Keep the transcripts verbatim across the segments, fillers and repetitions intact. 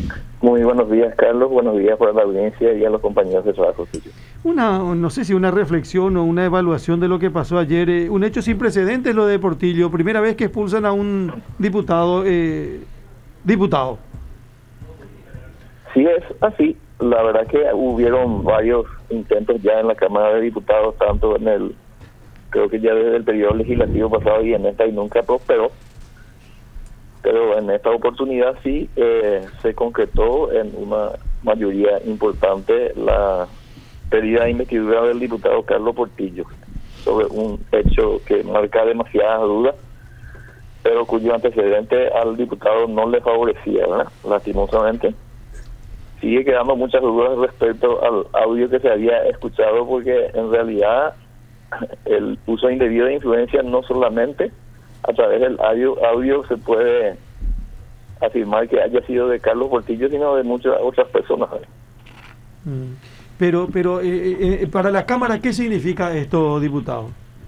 Muy buenos días, Carlos. Buenos días para la audiencia y a los compañeros de trabajo suyo. Una, no sé si una reflexión o una evaluación de lo que pasó ayer. Eh, un hecho sin precedentes lo de Portillo. Primera vez que expulsan a un diputado. Eh, diputado. Sí, es así. La verdad que hubieron varios intentos ya en la Cámara de Diputados, tanto en el, creo que ya desde el periodo legislativo pasado y en esta, y nunca prosperó. Pero en esta oportunidad sí eh, se concretó en una mayoría importante la pedida de investidura del diputado Carlos Portillo sobre un hecho que marca demasiadas dudas, pero cuyo antecedente al diputado no le favorecía, ¿verdad? Lastimosamente. Sigue quedando muchas dudas respecto al audio que se había escuchado, porque en realidad el uso indebido de influencia no solamente a través del audio, audio se puede afirmar que haya sido de Carlos Portillo, sino de muchas otras personas. Mm. Pero, pero eh, eh, para la Cámara, ¿qué significa esto, diputado?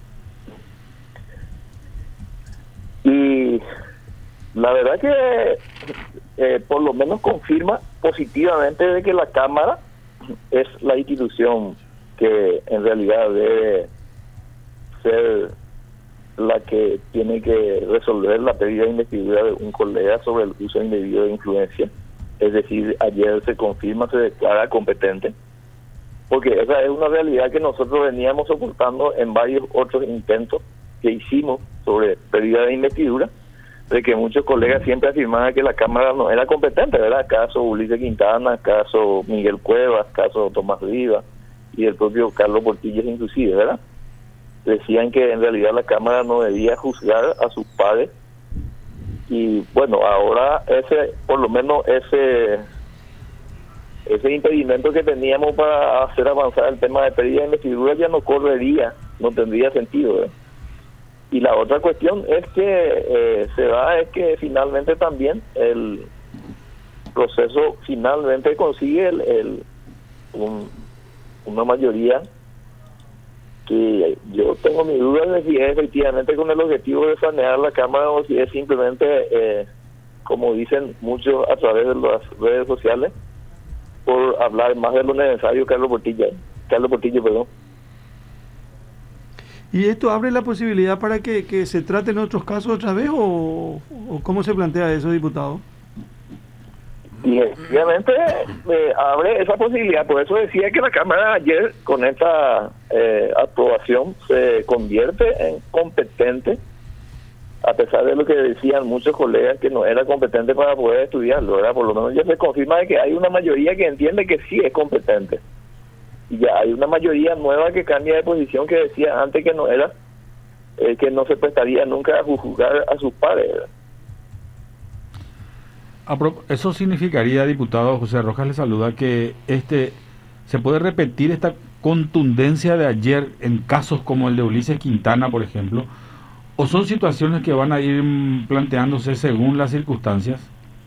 Y la verdad que eh, por lo menos confirma positivamente de que la Cámara es la institución que en realidad debe ser la que tiene que resolver la pedida de investidura de un colega sobre el uso indebido de influencia. Es decir, ayer se confirma, se declara competente, porque esa es una realidad que nosotros veníamos soportando en varios otros intentos que hicimos sobre pedida de investidura, de que muchos colegas siempre afirmaban que la Cámara no era competente, ¿verdad? Caso Ulises Quintana, caso Miguel Cuevas, caso Tomás Rivas y el propio Carlos Portillo inclusive, ¿verdad? Decían que en realidad la Cámara no debía juzgar a sus pares, y bueno, ahora ese, por lo menos ese ese impedimento que teníamos para hacer avanzar el tema de pedida de investidura ya no correría, no tendría sentido, ¿eh? Y la otra cuestión es que eh, se da es que finalmente también el proceso finalmente consigue el, el un, una mayoría que yo tengo mi duda de si es efectivamente con el objetivo de sanear la Cámara o si es simplemente, eh, como dicen muchos a través de las redes sociales, por hablar más de lo necesario. Carlos Portillo, Carlos Portillo, perdón. ¿Y esto abre la posibilidad para que, que se traten otros casos otra vez o, o cómo se plantea eso, diputado? Y efectivamente eh, abre esa posibilidad. Por eso decía que la Cámara ayer con esta eh, aprobación se convierte en competente, a pesar de lo que decían muchos colegas que no era competente para poder estudiarlo, ¿verdad? Por lo menos ya se confirma de que hay una mayoría que entiende que sí es competente. Y ya hay una mayoría nueva que cambia de posición, que decía antes que no era, eh, que no se prestaría nunca a juzgar a sus pares, ¿verdad? Eso significaría, diputado José Rojas le saluda, que este se puede repetir esta contundencia de ayer en casos como el de Ulises Quintana, por ejemplo, o son situaciones que van a ir planteándose según las circunstancias.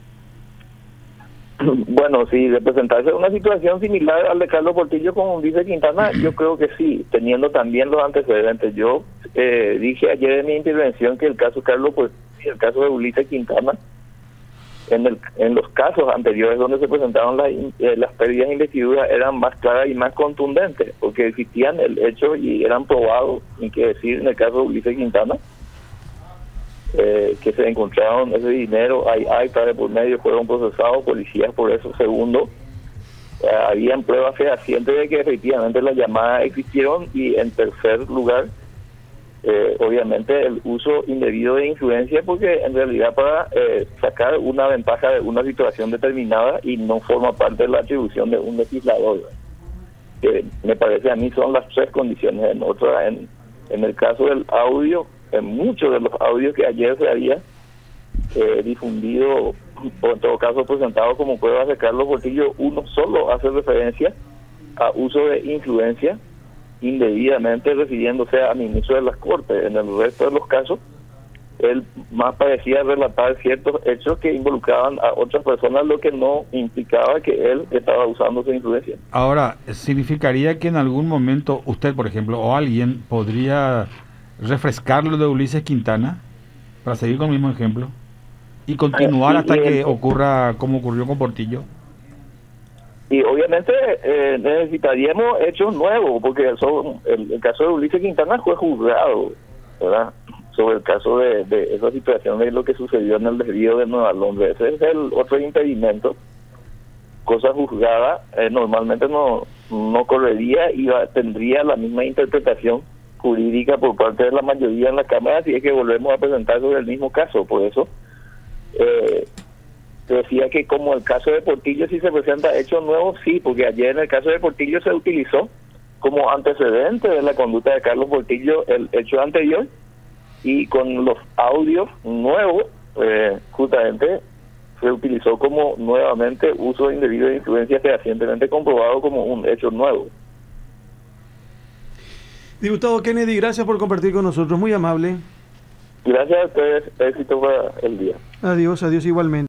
Bueno, si representarse una situación similar al de Carlos Portillo con Ulises Quintana, yo creo que sí, teniendo también los antecedentes. Yo eh, dije ayer en mi intervención que el caso Carlos Portillo y el caso de Ulises Quintana, en el en los casos anteriores donde se presentaron las, eh, las pérdidas de investidura, eran más claras y más contundentes, porque existían el hecho y eran probados, ni que decir en el caso de Ulises Quintana, eh, que se encontraron ese dinero, hay actas de por medio, fueron procesados policías por eso. Segundo, eh, habían pruebas fehacientes de que efectivamente las llamadas existieron. Y en tercer lugar, Eh, obviamente el uso indebido de influencia, porque en realidad para eh, sacar una ventaja de una situación determinada y no forma parte de la atribución de un legislador, que me parece a mí son las tres condiciones. En otra, en, en el caso del audio, en muchos de los audios que ayer se había eh, difundido, o en todo caso presentado como pruebas de Carlos Portillo, uno solo hace referencia a uso de influencia indebidamente refiriéndose a ministro de las Cortes. En el resto de los casos, él más parecía relatar ciertos hechos que involucraban a otras personas, lo que no implicaba que él estaba usando su influencia. Ahora, ¿significaría que en algún momento usted, por ejemplo, o alguien podría refrescar lo de Ulises Quintana, para seguir con el mismo ejemplo? y continuar y, hasta y que el, ocurra como ocurrió con Portillo. Y obviamente eh, necesitaríamos hechos nuevos, porque son, el, el caso de Ulises Quintana fue juzgado, ¿verdad? Sobre el caso de, de esa situación de lo que sucedió en el desvío de Nueva Londres. Ese es el otro impedimento. Cosa juzgada eh, normalmente no, no correría y va, tendría la misma interpretación jurídica por parte de la mayoría en la Cámara si es que volvemos a presentar sobre el mismo caso. Por eso eh, decía que como el caso de Portillo, si se presenta hechos nuevos, sí, porque ayer en el caso de Portillo se utilizó como antecedente de la conducta de Carlos Portillo el hecho anterior, y con los audios nuevos eh, justamente se utilizó como nuevamente uso indebido de influencia fehacientemente comprobado como un hecho nuevo. Diputado Kennedy, gracias por compartir con nosotros, muy amable. Gracias a ustedes, éxito para el día. Adiós, adiós igualmente.